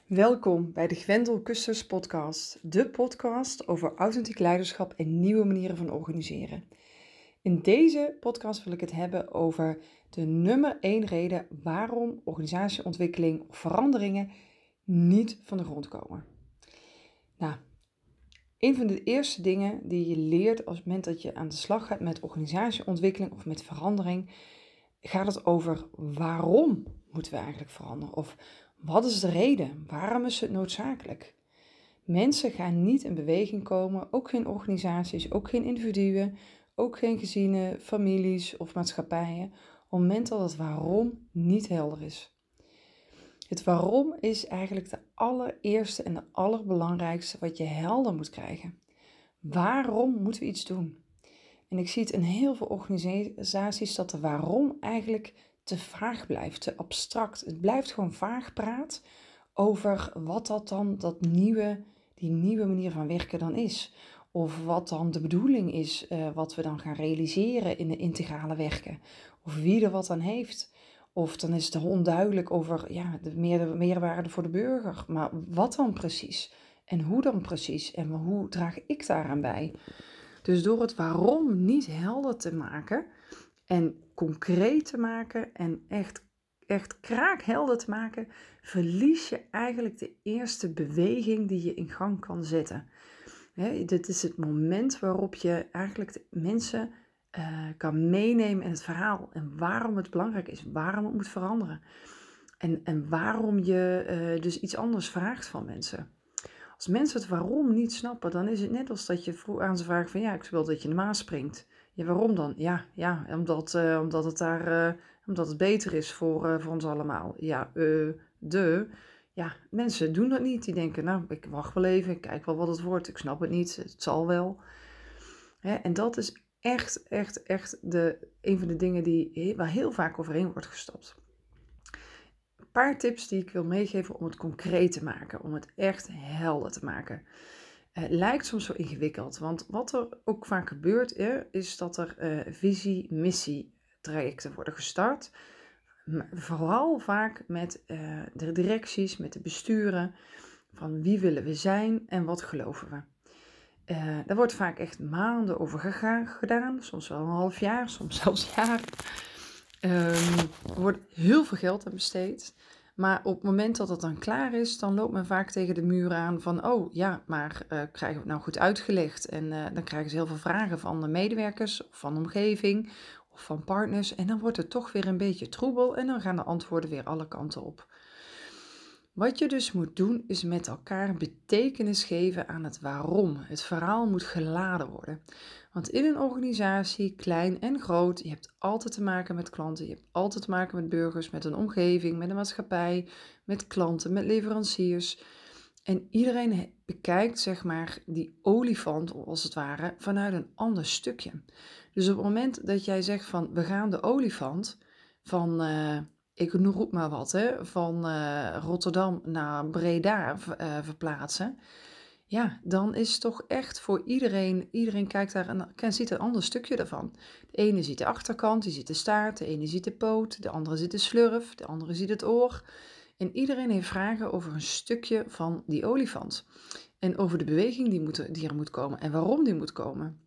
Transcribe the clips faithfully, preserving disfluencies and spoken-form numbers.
Welkom bij de Gwendel Kusters podcast, de podcast over authentiek leiderschap en nieuwe manieren van organiseren. In deze podcast wil ik het hebben over de nummer één reden waarom organisatieontwikkeling of veranderingen niet van de grond komen. Nou, een van de eerste dingen die je leert als het moment dat je aan de slag gaat met organisatieontwikkeling of met verandering, gaat het over waarom moeten we eigenlijk veranderen? Of wat is de reden? Waarom is het noodzakelijk? Mensen gaan niet in beweging komen, ook geen organisaties, ook geen individuen, ook geen gezinnen, families of maatschappijen, op het moment dat het waarom niet helder is. Het waarom is eigenlijk de allereerste en de allerbelangrijkste wat je helder moet krijgen. Waarom moeten we iets doen? En ik zie het in heel veel organisaties dat de waarom eigenlijk te vaag blijft, te abstract. Het blijft gewoon vaag praat over wat dat dan, dat nieuwe, die nieuwe manier van werken dan is. Of wat dan de bedoeling is, uh, wat we dan gaan realiseren in de integrale werken. Of wie er wat aan heeft. Of dan is het onduidelijk over ja, de meer, meerwaarde voor de burger. Maar wat dan precies? En hoe dan precies? En hoe draag ik daaraan bij? Dus door het waarom niet helder te maken en concreet te maken en echt, echt kraakhelder te maken, verlies je eigenlijk de eerste beweging die je in gang kan zetten. He, dit is het moment waarop je eigenlijk de mensen uh, kan meenemen in het verhaal en waarom het belangrijk is, waarom het moet veranderen. En, en waarom je uh, dus iets anders vraagt van mensen. Als mensen het waarom niet snappen, dan is het net als dat je vroeg aan ze vraagt van ja, ik wil dat je in de Maas springt. Ja, waarom dan? Ja, ja omdat, uh, omdat, het daar, uh, omdat het beter is voor, uh, voor ons allemaal. Ja, uh, de. Ja, mensen doen dat niet. Die denken, nou, ik wacht wel even, ik kijk wel wat het wordt. Ik snap het niet, het zal wel. Hè, en dat is echt, echt, echt de, een van de dingen die, waar heel vaak overheen wordt gestapt. Een paar tips die ik wil meegeven om het concreet te maken, om het echt helder te maken. Uh, lijkt soms zo ingewikkeld, want wat er ook vaak gebeurt uh, is dat er uh, visie-missie trajecten worden gestart. Vooral vaak met uh, de directies, met de besturen, van wie willen we zijn en wat geloven we. Uh, daar wordt vaak echt maanden over gegaan, gedaan, soms wel een half jaar, soms zelfs jaar. Um, er wordt heel veel geld aan besteed. Maar op het moment dat het dan klaar is, dan loopt men vaak tegen de muur aan van, oh ja, maar uh, krijgen we het nou goed uitgelegd? En uh, dan krijgen ze heel veel vragen van de medewerkers, of van de omgeving, of van partners. En dan wordt het toch weer een beetje troebel en dan gaan de antwoorden weer alle kanten op. Wat je dus moet doen, is met elkaar betekenis geven aan het waarom. Het verhaal moet geladen worden. Want in een organisatie, klein en groot, je hebt altijd te maken met klanten, je hebt altijd te maken met burgers, met een omgeving, met een maatschappij, met klanten, met leveranciers. En iedereen bekijkt, zeg maar, die olifant, als het ware, vanuit een ander stukje. Dus op het moment dat jij zegt van, we gaan de olifant van... Uh, ik roep maar wat, hè, van uh, Rotterdam naar Breda uh, verplaatsen. Ja, dan is het toch echt voor iedereen, iedereen kijkt daar en ziet een ander stukje daarvan. De ene ziet de achterkant, die ziet de staart, de ene ziet de poot, de andere ziet de slurf, de andere ziet het oor. En iedereen heeft vragen over een stukje van die olifant. En over de beweging die, moet, die er moet komen en waarom die moet komen.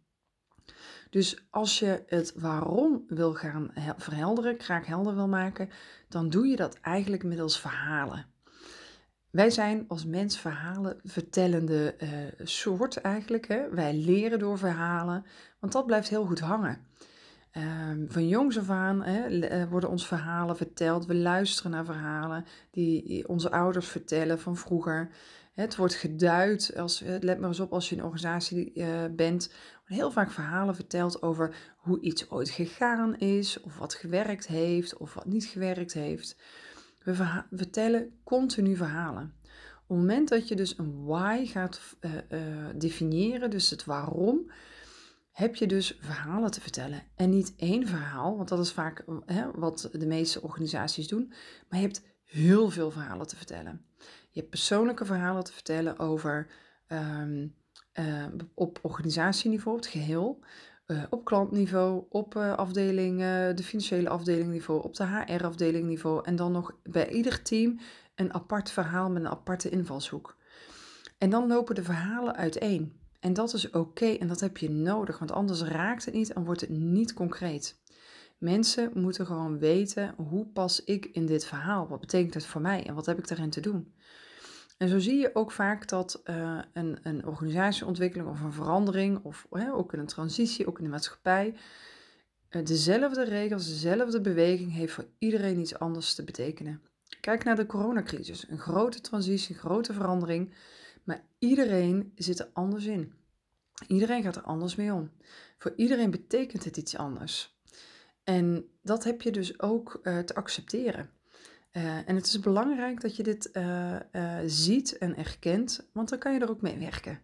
Dus als je het waarom wil gaan verhelderen, kraakhelder wil maken, dan doe je dat eigenlijk middels verhalen. Wij zijn als mens verhalen vertellende uh, soort eigenlijk. Hè? Wij leren door verhalen, want dat blijft heel goed hangen. Uh, van jongs af aan hè, worden ons verhalen verteld. We luisteren naar verhalen die onze ouders vertellen van vroeger. Het wordt geduid, als, let maar eens op als je in een organisatie uh, bent, worden heel vaak verhalen verteld over hoe iets ooit gegaan is, of wat gewerkt heeft, of wat niet gewerkt heeft. We verha- vertellen continu verhalen. Op het moment dat je dus een why gaat uh, uh, definiëren, dus het waarom, heb je dus verhalen te vertellen. En niet één verhaal, want dat is vaak hè, wat de meeste organisaties doen, maar je hebt heel veel verhalen te vertellen. Je hebt persoonlijke verhalen te vertellen over um, uh, op organisatieniveau, het geheel, uh, op klantniveau, op uh, afdeling, uh, de financiële afdeling niveau, op de H R-afdeling niveau en dan nog bij ieder team een apart verhaal met een aparte invalshoek. En dan lopen de verhalen uiteen. En dat is oké en dat heb je nodig, want anders raakt het niet en wordt het niet concreet. Mensen moeten gewoon weten, hoe pas ik in dit verhaal? Wat betekent het voor mij en wat heb ik daarin te doen? En zo zie je ook vaak dat uh, een, een organisatieontwikkeling of een verandering, of uh, ook in een transitie, ook in de maatschappij, uh, dezelfde regels, dezelfde beweging heeft voor iedereen iets anders te betekenen. Kijk naar de coronacrisis, een grote transitie, een grote verandering, maar iedereen zit er anders in. Iedereen gaat er anders mee om. Voor iedereen betekent het iets anders. En dat heb je dus ook uh, te accepteren. Uh, en het is belangrijk dat je dit uh, uh, ziet en erkent, want dan kan je er ook mee werken.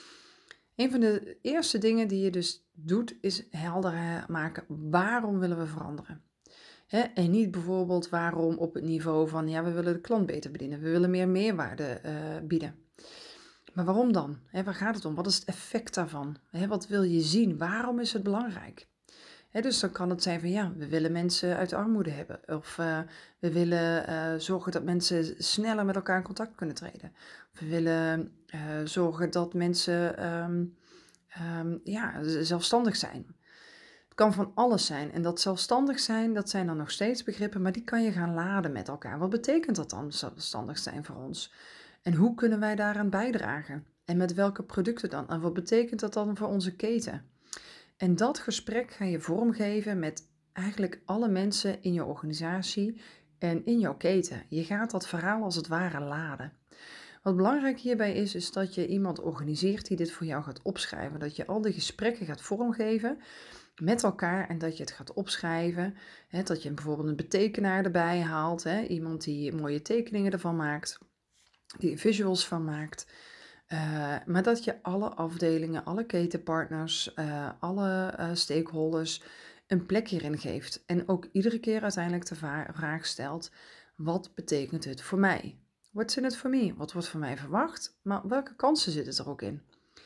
Een van de eerste dingen die je dus doet, is helder maken, waarom willen we veranderen? Hè? En niet bijvoorbeeld waarom op het niveau van, ja, we willen de klant beter bedienen, we willen meer meerwaarde uh, bieden. Maar waarom dan? Hè, waar gaat het om? Wat is het effect daarvan? Hè, wat wil je zien? Waarom is het belangrijk? Hè, dus dan kan het zijn van ja, we willen mensen uit de armoede hebben. Of uh, we willen uh, zorgen dat mensen sneller met elkaar in contact kunnen treden. We willen uh, zorgen dat mensen um, um, ja, zelfstandig zijn. Het kan van alles zijn. En dat zelfstandig zijn, dat zijn dan nog steeds begrippen, maar die kan je gaan laden met elkaar. Wat betekent dat dan, zelfstandig zijn voor ons? En hoe kunnen wij daaraan bijdragen? En met welke producten dan? En wat betekent dat dan voor onze keten? En dat gesprek ga je vormgeven met eigenlijk alle mensen in je organisatie en in jouw keten. Je gaat dat verhaal als het ware laden. Wat belangrijk hierbij is, is dat je iemand organiseert die dit voor jou gaat opschrijven. Dat je al die gesprekken gaat vormgeven met elkaar en dat je het gaat opschrijven. Hè, dat je bijvoorbeeld een betekenaar erbij haalt. Hè, iemand die mooie tekeningen ervan maakt. Die visuals van maakt. Uh, maar dat je alle afdelingen, alle ketenpartners, uh, alle uh, stakeholders een plek hierin geeft. En ook iedere keer uiteindelijk de vraag stelt, wat betekent het voor mij? What's in it for me? Wat wordt van mij verwacht? Maar welke kansen zitten er ook in?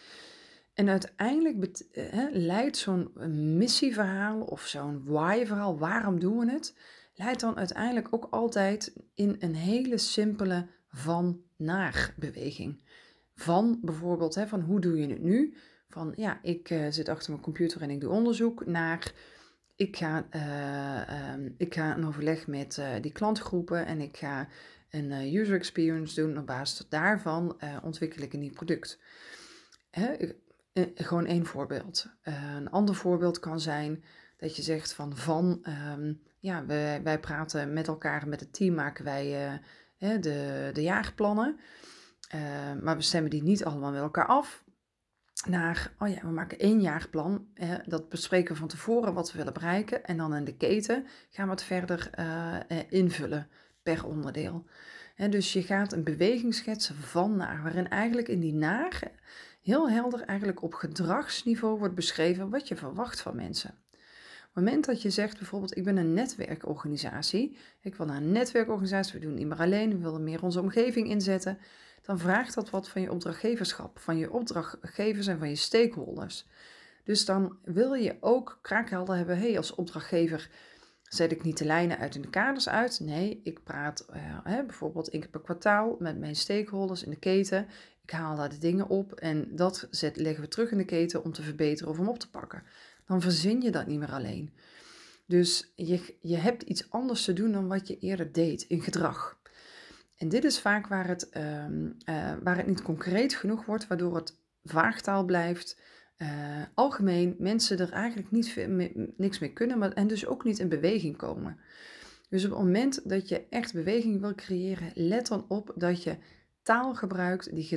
En uiteindelijk bet- uh, leidt zo'n missieverhaal of zo'n why-verhaal, waarom doen we het? Leidt dan uiteindelijk ook altijd in een hele simpele van-naar beweging. Van bijvoorbeeld, hè, van hoe doe je het nu? Van ja, ik uh, zit achter mijn computer en ik doe onderzoek naar, ik ga, uh, um, ik ga een overleg met uh, die klantgroepen en ik ga een uh, user experience doen. Op basis daarvan uh, ontwikkel ik een nieuw product. Hè? Uh, gewoon één voorbeeld. Uh, een ander voorbeeld kan zijn dat je zegt van, van um, ja, we, wij praten met elkaar, met het team maken wij uh, de, de jaarplannen. Uh, maar we stemmen die niet allemaal met elkaar af. Naar, oh ja, we maken één jaarplan. Hè, dat bespreken we van tevoren wat we willen bereiken. En dan in de keten gaan we het verder uh, uh, invullen per onderdeel. Hè, dus je gaat een beweging schetsen van naar. Waarin eigenlijk in die naar heel helder eigenlijk op gedragsniveau wordt beschreven wat je verwacht van mensen. Op het moment dat je zegt bijvoorbeeld, ik ben een netwerkorganisatie. Ik wil naar een netwerkorganisatie, we doen het niet meer alleen. We willen meer onze omgeving inzetten. Dan vraagt dat wat van je opdrachtgeverschap, van je opdrachtgevers en van je stakeholders. Dus dan wil je ook kraakhelder hebben, hey, als opdrachtgever zet ik niet de lijnen uit en de kaders uit. Nee, ik praat uh, hè, bijvoorbeeld één keer per kwartaal met mijn stakeholders in de keten. Ik haal daar de dingen op en dat zet, leggen we terug in de keten om te verbeteren of om op te pakken. Dan verzin je dat niet meer alleen. Dus je, je hebt iets anders te doen dan wat je eerder deed in gedrag. En dit is vaak waar het, um, uh, waar het niet concreet genoeg wordt, waardoor het vaagtaal blijft. Uh, algemeen mensen er eigenlijk niet veel mee, niks mee kunnen maar, en dus ook niet in beweging komen. Dus op het moment dat je echt beweging wil creëren, let dan op dat je taal gebruikt die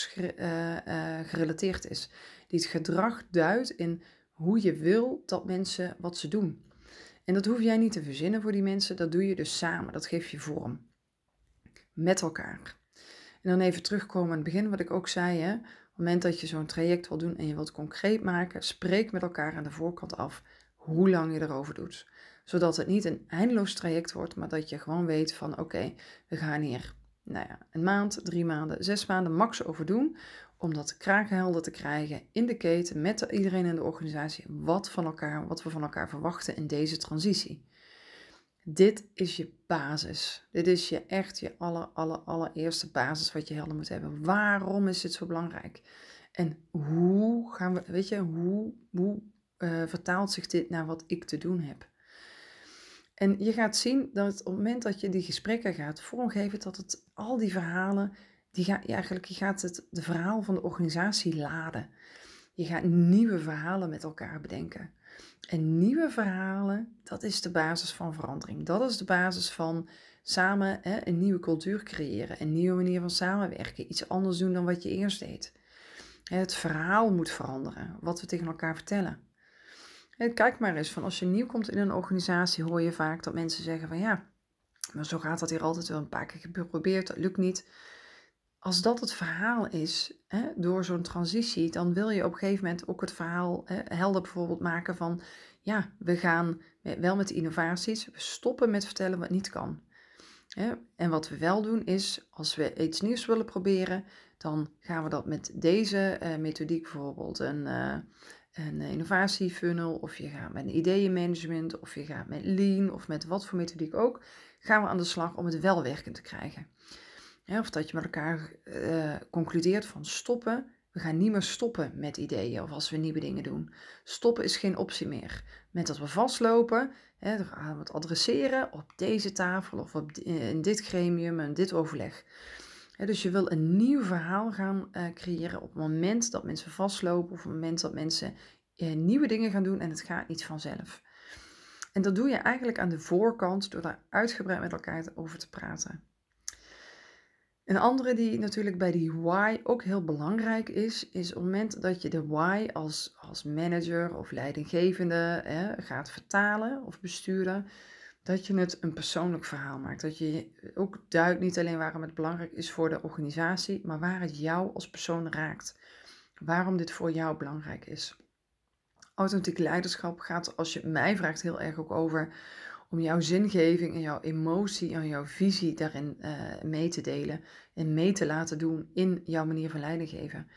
gedragsgerelateerd uh, uh, is. Die het gedrag duidt in hoe je wil dat mensen wat ze doen. En dat hoef jij niet te verzinnen voor die mensen, dat doe je dus samen, dat geef je vorm. Met elkaar. En dan even terugkomen aan het begin wat ik ook zei. Hè? Op het moment dat je zo'n traject wil doen en je wilt concreet maken, spreek met elkaar aan de voorkant af hoe lang je erover doet. Zodat het niet een eindeloos traject wordt, maar dat je gewoon weet van oké, okay, we gaan hier nou ja, een maand, drie maanden, zes maanden max over doen. Om dat kraakhelder te krijgen in de keten met iedereen in de organisatie wat, van elkaar, wat we van elkaar verwachten in deze transitie. Dit is je basis. Dit is je echt je aller, aller, allereerste basis wat je helder moet hebben. Waarom is dit zo belangrijk? En hoe gaan we, weet je, hoe, hoe uh, vertaalt zich dit naar wat ik te doen heb? En je gaat zien dat op het moment dat je die gesprekken gaat vormgeven, dat het al die verhalen, die ga, ja, eigenlijk je gaat het de verhaal van de organisatie laden. Je gaat nieuwe verhalen met elkaar bedenken. En nieuwe verhalen, dat is de basis van verandering. Dat is de basis van samen hè, een nieuwe cultuur creëren, een nieuwe manier van samenwerken, iets anders doen dan wat je eerst deed. Het verhaal moet veranderen, wat we tegen elkaar vertellen. Kijk maar eens, van als je nieuw komt in een organisatie, hoor je vaak dat mensen zeggen van ja, maar zo gaat dat hier altijd wel een paar keer geprobeerd, dat lukt niet. Als dat het verhaal is, hè, door zo'n transitie, dan wil je op een gegeven moment ook het verhaal hè, helder bijvoorbeeld maken van ja, we gaan wel met de innovaties, we stoppen met vertellen wat niet kan. Hè. En wat we wel doen is, als we iets nieuws willen proberen, dan gaan we dat met deze uh, methodiek bijvoorbeeld, een, uh, een innovatiefunnel, of je gaat met een ideeënmanagement, of je gaat met lean, of met wat voor methodiek ook, gaan we aan de slag om het wel werkend te krijgen. Ja, of dat je met elkaar uh, concludeert van stoppen. We gaan niet meer stoppen met ideeën of als we nieuwe dingen doen. Stoppen is geen optie meer. Met dat we vastlopen, hè, dan gaan we het adresseren op deze tafel of op, in dit gremium en dit overleg. Ja, dus je wil een nieuw verhaal gaan uh, creëren op het moment dat mensen vastlopen of op het moment dat mensen uh, nieuwe dingen gaan doen en het gaat niet vanzelf. En dat doe je eigenlijk aan de voorkant door daar uitgebreid met elkaar over te praten. Een andere die natuurlijk bij die why ook heel belangrijk is, is op het moment dat je de why als, als manager of leidinggevende hè, gaat vertalen of besturen, dat je het een persoonlijk verhaal maakt. Dat je ook duidt niet alleen waarom het belangrijk is voor de organisatie, maar waar het jou als persoon raakt. Waarom dit voor jou belangrijk is. Authentiek leiderschap gaat, als je het mij vraagt, heel erg ook over om jouw zingeving en jouw emotie en jouw visie daarin uh, mee te delen en mee te laten doen in jouw manier van leiding geven.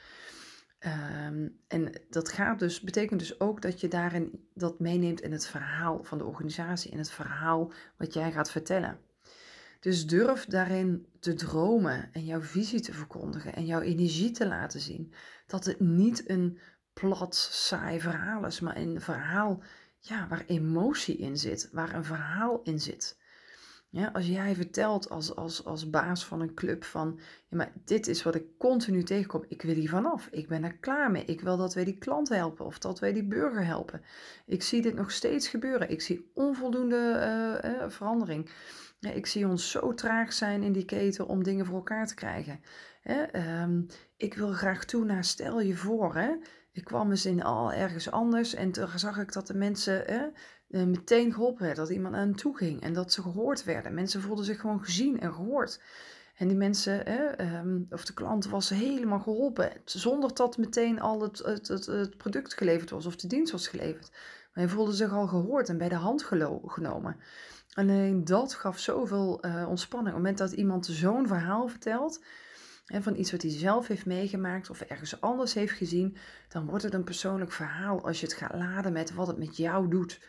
Um, en dat gaat dus, betekent dus ook dat je daarin dat meeneemt in het verhaal van de organisatie, in het verhaal wat jij gaat vertellen. Dus durf daarin te dromen en jouw visie te verkondigen en jouw energie te laten zien. Dat het niet een plat, saai verhaal is, maar een verhaal ja, waar emotie in zit, waar een verhaal in zit. Ja, als jij vertelt als, als, als baas van een club van, ja, maar dit is wat ik continu tegenkom, ik wil hier vanaf, ik ben er klaar mee, ik wil dat wij die klant helpen of dat wij die burger helpen. Ik zie dit nog steeds gebeuren, ik zie onvoldoende uh, uh, verandering. Ja, ik zie ons zo traag zijn in die keten om dingen voor elkaar te krijgen. Hè? Um, ik wil graag toe naar stel je voor, hè? Ik kwam eens in al ergens anders en toen zag ik dat de mensen hè, meteen geholpen werden. Dat iemand aan hen toe ging en dat ze gehoord werden. Mensen voelden zich gewoon gezien en gehoord. En die mensen, hè, um, of de klant was helemaal geholpen. Zonder dat meteen al het, het, het, het product geleverd was of de dienst was geleverd. Maar hij voelde zich al gehoord en bij de hand gelo- genomen. Alleen dat gaf zoveel uh, ontspanning. Op het moment dat iemand zo'n verhaal vertelt, hè, van iets wat hij zelf heeft meegemaakt of ergens anders heeft gezien, dan wordt het een persoonlijk verhaal als je het gaat laden met wat het met jou doet.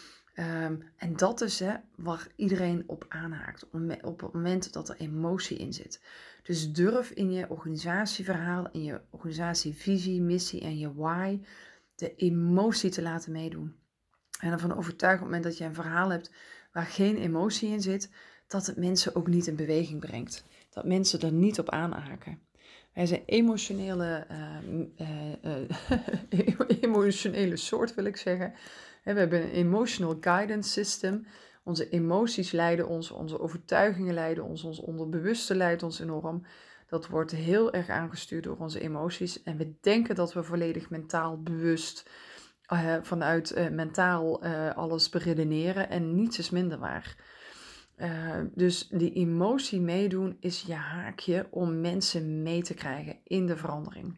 Um, en dat is hè, waar iedereen op aanhaakt, op het moment dat er emotie in zit. Dus durf in je organisatieverhaal, in je organisatievisie, missie en je why de emotie te laten meedoen. En ervan overtuigd op het moment dat je een verhaal hebt waar geen emotie in zit, dat het mensen ook niet in beweging brengt. Dat mensen er niet op aanhaken. Wij zijn emotionele, uh, uh, uh, emotionele soort, wil ik zeggen. We hebben een emotional guidance system. Onze emoties leiden ons, onze overtuigingen leiden ons, ons onderbewuste leidt ons enorm. Dat wordt heel erg aangestuurd door onze emoties. En we denken dat we volledig mentaal bewust uh, vanuit uh, mentaal uh, alles beredeneren. En niets is minder waar. Uh, dus die emotie meedoen is je haakje om mensen mee te krijgen in de verandering.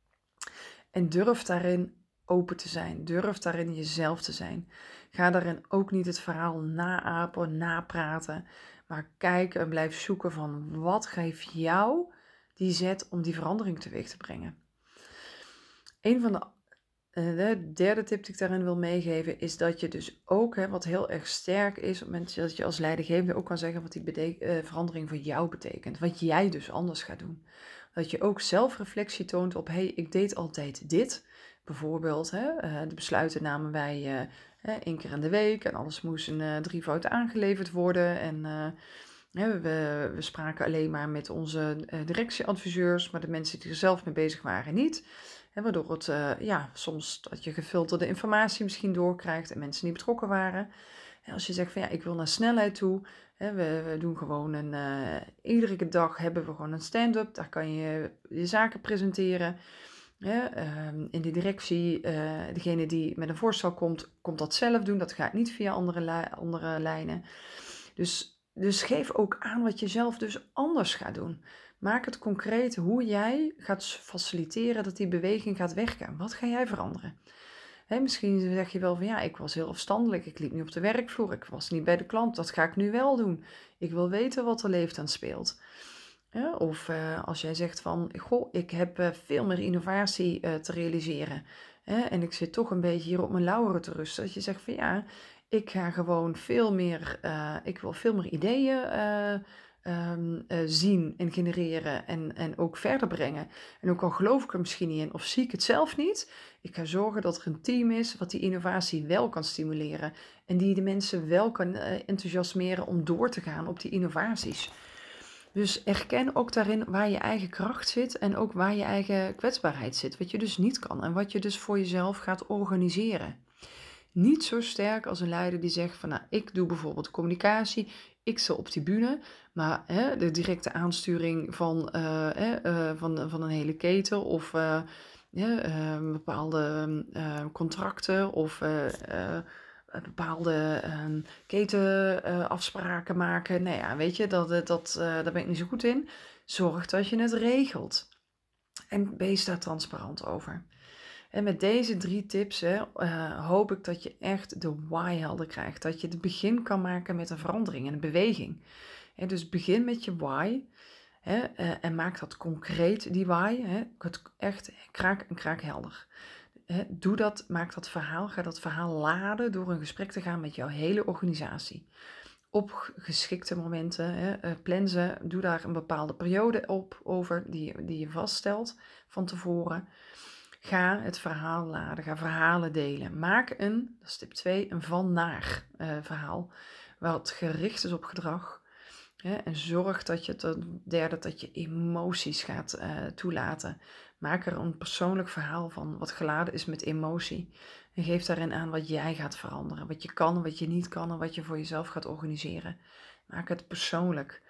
En durf daarin open te zijn. Durf daarin jezelf te zijn. Ga daarin ook niet het verhaal naapen, napraten. Maar kijk en blijf zoeken van wat geeft jou die zet om die verandering teweeg te brengen. Een van de Uh, de derde tip die ik daarin wil meegeven is dat je dus ook, hè, wat heel erg sterk is, op het moment dat je als leidinggevende ook kan zeggen wat die bete- uh, verandering voor jou betekent. Wat jij dus anders gaat doen. Dat je ook zelfreflectie toont op, hé, hey, ik deed altijd dit. Bijvoorbeeld, hè, uh, de besluiten namen wij uh, hè, één keer in de week en alles moest een uh, drievoud aangeleverd worden. En uh, hè, we, we spraken alleen maar met onze uh, directieadviseurs, maar de mensen die er zelf mee bezig waren niet. Hè, waardoor het uh, ja, soms dat je gefilterde informatie misschien doorkrijgt en mensen niet betrokken waren. En als je zegt van ja, ik wil naar snelheid toe. Hè, we, we doen gewoon een, uh, iedere dag hebben we gewoon een stand-up. Daar kan je je zaken presenteren. Ja, uh, in de directie, uh, degene die met een voorstel komt, komt dat zelf doen. Dat gaat niet via andere, li- andere lijnen. Dus, dus geef ook aan wat je zelf dus anders gaat doen. Maak het concreet hoe jij gaat faciliteren dat die beweging gaat weggaan. Wat ga jij veranderen? Hè, misschien zeg je wel van ja, ik was heel afstandelijk. Ik liep niet op de werkvloer. Ik was niet bij de klant. Dat ga ik nu wel doen. Ik wil weten wat er leeft en speelt. Ja, of uh, als jij zegt van, goh, ik heb uh, veel meer innovatie uh, te realiseren. Hè, en ik zit toch een beetje hier op mijn lauweren te rusten. Dat je zegt van ja, ik ga gewoon veel meer, uh, ik wil veel meer ideeën uh, um, uh, zien en genereren en, en ook verder brengen. En ook al geloof ik er misschien niet in of zie ik het zelf niet. Ik ga zorgen dat er een team is wat die innovatie wel kan stimuleren. En die de mensen wel kan uh, enthousiasmeren om door te gaan op die innovaties. Dus erken ook daarin waar je eigen kracht zit en ook waar je eigen kwetsbaarheid zit. Wat je dus niet kan en wat je dus voor jezelf gaat organiseren. Niet zo sterk als een leider die zegt van nou, ik doe bijvoorbeeld communicatie, ik sta op die bühne, maar hè, de directe aansturing van, uh, uh, van, van een hele keten of uh, uh, uh, bepaalde uh, contracten of uh, uh, bepaalde uh, ketenafspraken uh, maken. Nou ja, weet je, dat, dat, uh, daar ben ik niet zo goed in. Zorg dat je het regelt. En wees daar transparant over. En met deze drie tips hè, uh, hoop ik dat je echt de why helder krijgt. Dat je het begin kan maken met een verandering en een beweging. Hè, dus begin met je why. Hè, uh, en maak dat concreet, die why. Hè, het echt kraak en kraakhelder. Hè, doe dat, maak dat verhaal, ga dat verhaal laden door een gesprek te gaan met jouw hele organisatie. Op geschikte momenten, hè, uh, plan ze, doe daar een bepaalde periode op over die, die je vaststelt van tevoren. Ga het verhaal laden, ga verhalen delen. Maak een, dat is tip twee, een van-naar uh, verhaal, wat gericht is op gedrag. Hè, en zorg dat je, ten derde, dat je emoties gaat uh, toelaten. Maak er een persoonlijk verhaal van, wat geladen is met emotie. En geef daarin aan wat jij gaat veranderen, wat je kan, wat je niet kan en wat je voor jezelf gaat organiseren. Maak het persoonlijk.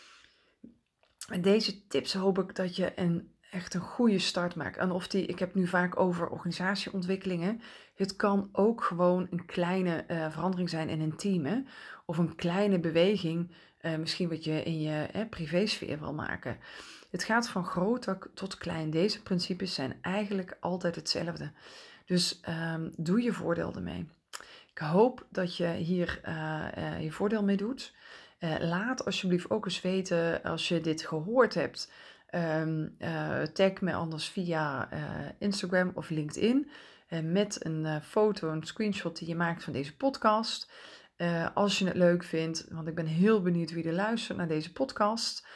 Met deze tips hoop ik dat je een echt een goede start maakt. En of die, ik heb nu vaak over organisatieontwikkelingen. Het kan ook gewoon een kleine uh, verandering zijn in een team. Hè? Of een kleine beweging, uh, misschien wat je in je eh, privésfeer wil maken. Het gaat van groot tot klein. Deze principes zijn eigenlijk altijd hetzelfde. Dus um, doe je voordeel ermee. Ik hoop dat je hier uh, uh, je voordeel mee doet. Uh, laat alsjeblieft ook eens weten als je dit gehoord hebt. Um, uh, tag me anders via uh, Instagram of LinkedIn. Uh, met een uh, foto, een screenshot die je maakt van deze podcast. Uh, als je het leuk vindt, want ik ben heel benieuwd wie er luistert naar deze podcast.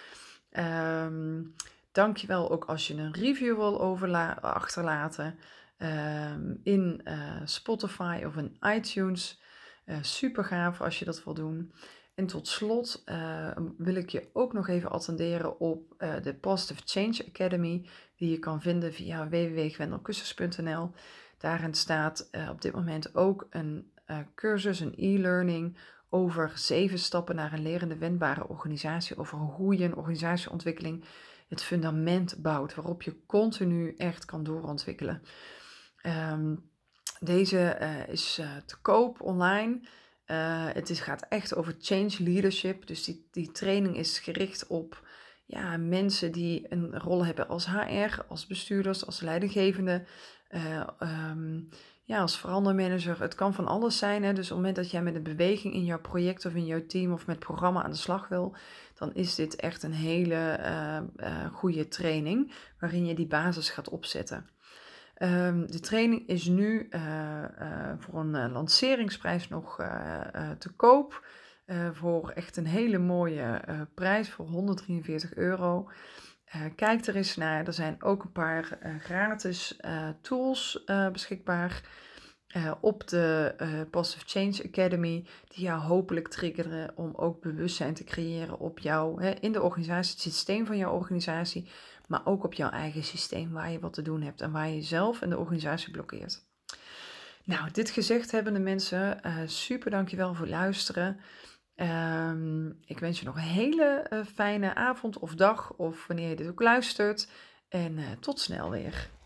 Um, Dankjewel ook als je een review wil overla- achterlaten. Um, in uh, Spotify of in iTunes. Uh, super gaaf als je dat wil doen. En tot slot uh, wil ik je ook nog even attenderen op uh, de Positive Change Academy, die je kan vinden via w w w punt gwendelkussens punt n l. Daarin staat uh, op dit moment ook een uh, cursus, een e-learning over zeven stappen naar een lerende wendbare organisatie, over hoe je een organisatieontwikkeling het fundament bouwt, waarop je continu echt kan doorontwikkelen. Um, deze uh, is uh, te koop online. Uh, het is, gaat echt over change leadership. Dus die, die training is gericht op ja, mensen die een rol hebben als H R, als bestuurders, als leidinggevende, uh, um, ja, als verandermanager. Het kan van alles zijn. Hè? Dus op het moment dat jij met een beweging in jouw project of in jouw team of met het programma aan de slag wil, dan is dit echt een hele uh, uh, goede training waarin je die basis gaat opzetten. Um, de training is nu uh, uh, voor een uh, lanceringsprijs nog uh, uh, te koop. Uh, voor echt een hele mooie uh, prijs voor honderddrieënveertig euro. Uh, kijk er eens naar. Er zijn ook een paar uh, gratis uh, tools uh, beschikbaar uh, op de uh, Positive Change Academy. Die jou hopelijk triggeren om ook bewustzijn te creëren op jou, hè, in de organisatie, het systeem van jouw organisatie. Maar ook op jouw eigen systeem waar je wat te doen hebt en waar je jezelf en de organisatie blokkeert. Nou, dit gezegd hebbende mensen, uh, super dankjewel voor het luisteren. Um, ik wens je nog een hele uh, fijne avond of dag of wanneer je dit ook luistert. En uh, tot snel weer.